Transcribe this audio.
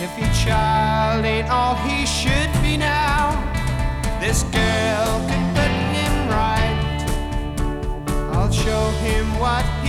If your child ain't all he should be now, this girl can put him right. I'll show him what